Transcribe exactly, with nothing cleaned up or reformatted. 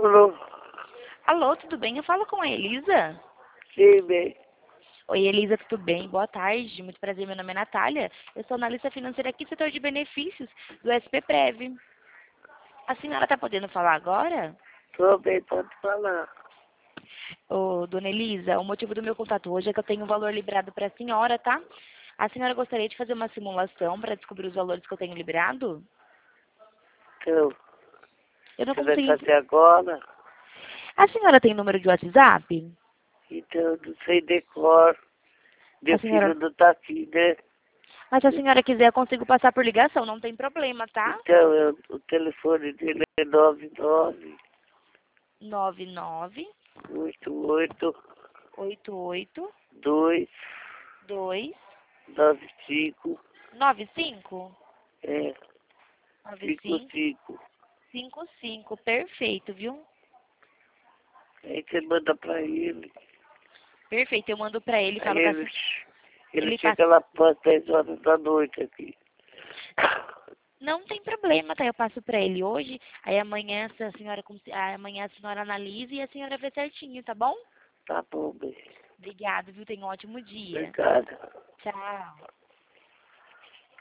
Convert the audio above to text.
Alô? Alô, tudo bem? Eu falo com a Elisa? Sim, bem. Oi, Elisa, tudo bem? Boa tarde, muito prazer, meu nome é Natália. Eu sou analista financeira aqui do setor de benefícios do S P Prev. A senhora está podendo falar agora? Tô bem, pode falar. Ô, dona Elisa, o motivo do meu contato hoje é que eu tenho um valor liberado para a senhora, tá? A senhora gostaria de fazer uma simulação para descobrir os valores que eu tenho liberado? Então, Eu não você vai consegui... fazer agora? A senhora tem número de WhatsApp? Então, eu não sei decor. A Meu filho senhora... não tá aqui, né? Mas se a senhora quiser, eu consigo passar por ligação, não tem problema, tá? Então, eu, o telefone dele é nove nove nove nove oito oito oito oito dois dois nove cinco nove cinco é, nove cinco cinco cinco. cinco cinco. Perfeito, viu? Aí você manda pra ele. Perfeito, eu mando pra ele, Aí falo que ele, assim, ele ele passa. chega lá para dez horas da noite aqui. Não tem problema, tá? Eu passo pra ele hoje, aí amanhã se a senhora cons- ah, amanhã a senhora analisa e a senhora vê certinho, tá bom? Tá bom, bem. Obrigada, viu? Tenha um ótimo dia. Obrigado. Tchau.